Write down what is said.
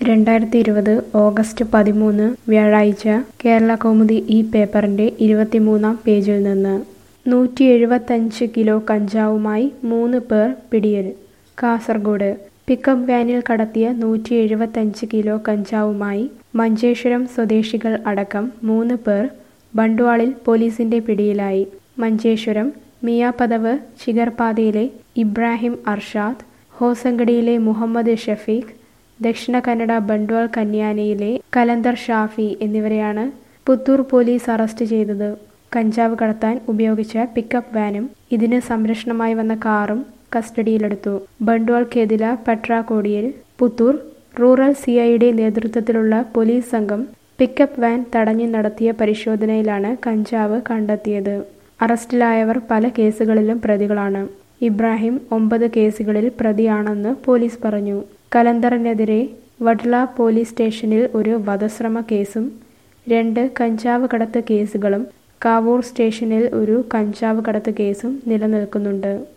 2020 August 13 വ്യാഴാഴ്ച കേരളകൗമുദി ഈ പേപ്പറിന്റെ 23-ാം പേജിൽ നിന്ന് 175 കിലോ കഞ്ചാവുമായി 3 പേർ പിടിയിൽ. കാസർഗോഡ് പിക്കപ്പ് വാനിൽ കടത്തിയ 175 കിലോ കഞ്ചാവുമായി മഞ്ചേശ്വരം സ്വദേശികൾ അടക്കം 3 പേർ ബണ്ട്വാളിൽ പോലീസിന്റെ പിടിയിലായി. മഞ്ചേശ്വരം മിയാപദവ് ചിഗർപാതയിലെ ഇബ്രാഹിം അർഷാദ്, ഹോസങ്കടിയിലെ മുഹമ്മദ് ഷഫീഖ്, ദക്ഷിണ കന്നഡ ബണ്ട്വാൾ കന്യാനയിലെ കലന്തർ ഷാഫി എന്നിവരെയാണ് പുത്തൂർ പോലീസ് അറസ്റ്റ് ചെയ്തത്. കഞ്ചാവ് കടത്താൻ ഉപയോഗിച്ച പിക്കപ്പ് വാനും ഇതിന് സംരക്ഷണമായി വന്ന കാറും കസ്റ്റഡിയിലെടുത്തു. ബണ്ട്വാൾ ഖേദില പട്രാക്കോടിയിൽ പുത്തൂർ റൂറൽ സിഐയുടെ നേതൃത്വത്തിലുള്ള പോലീസ് സംഘം പിക്കപ്പ് വാൻ തടഞ്ഞു നടത്തിയ പരിശോധനയിലാണ് കഞ്ചാവ് കണ്ടെത്തിയത്. അറസ്റ്റിലായവർ പല കേസുകളിലും പ്രതികളാണ്. ഇബ്രാഹിം 9 കേസുകളിൽ പ്രതിയാണെന്ന് പോലീസ് പറഞ്ഞു. കലന്തറിനെതിരെ വഡ്ല പോലീസ് സ്റ്റേഷനിൽ ഒരു വധശ്രമ കേസും 2 കഞ്ചാവ് കടത്ത് കേസുകളും കാവൂർ സ്റ്റേഷനിൽ ഒരു കഞ്ചാവ് കടത്ത് കേസും നിലനിൽക്കുന്നുണ്ട്.